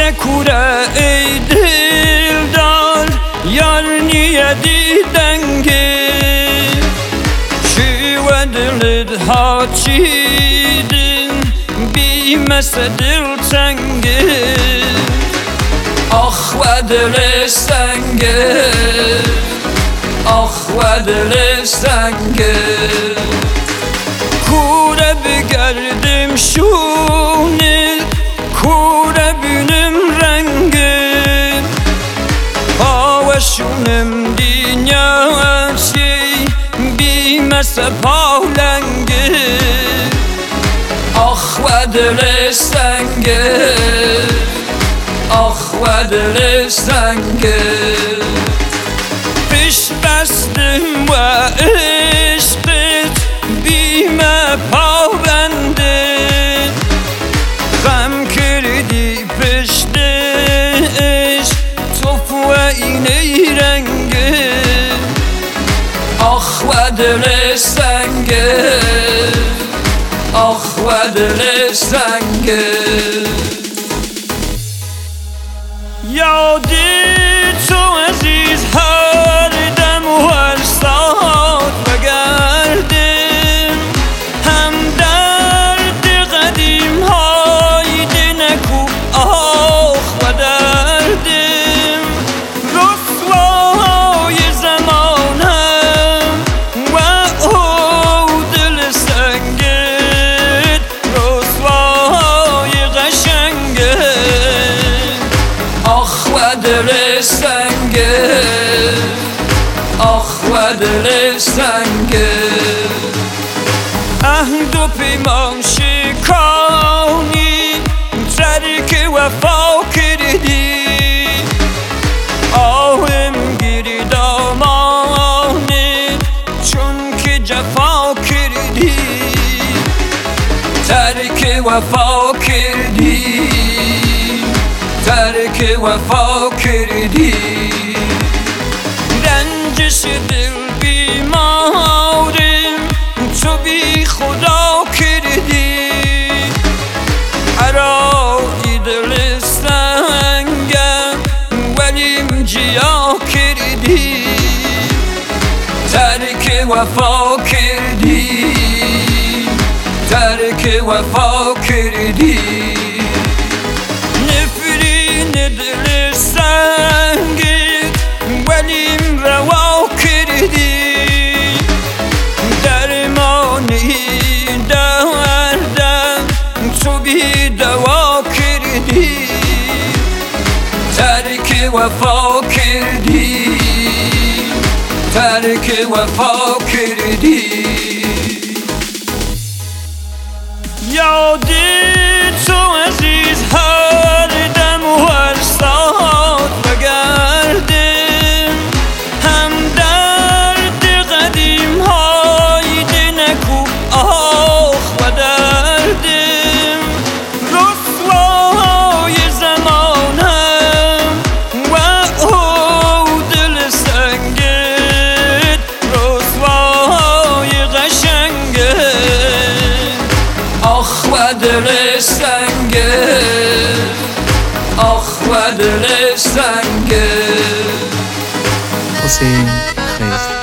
کوره ای دلدار یار نیه دیدنگه چی و دلت ها چیدن بیمسه دل تنگه آخ و دل سنگه آخ و دل سنگه کوره بگردم شونه کوره بینم رنگه پاوشونم دینیاسی بیمسه پاولنگه آخ و دل سنگه آخ و دل سنگه پیش بستم و عشقت بیمه پابنده غم کردی پشتش توف و اینه رنگه آخ و دل سنگه آخ و دل سنگه یادی تو عزیز هر دم و هر ساعت بگردم هم درد قدیم های دنکو آخ و دردم رسوای زمانم و او دل سنگت رسوای قشنگت آخ و دل سنگه آخ و دل سنگه عهد و پیمان شکانی ترک وفا کردی آهم گیری دامانه چون که جفا کردی ترک وفا کردی ترک وفا کردی رنجش دل بیمارم تو بی خدا کردی عراقی دل سنگم ولیم جیا کردی ترک وفا کردی ترک وفا کردی دل سنگت ولیم روا کردی درمانی دردم تو بی دوا کردی ترک وفا کردی ترک وفا کردی یادی تو عزیز هر دم و هر ساعت بگردم هم درد قدیم های دنکو آخ و دردم رسوای زمانم و او دل سنگت رسوای قشنگت آخ و دل سنگه آخ و دل سنگه حسین خیز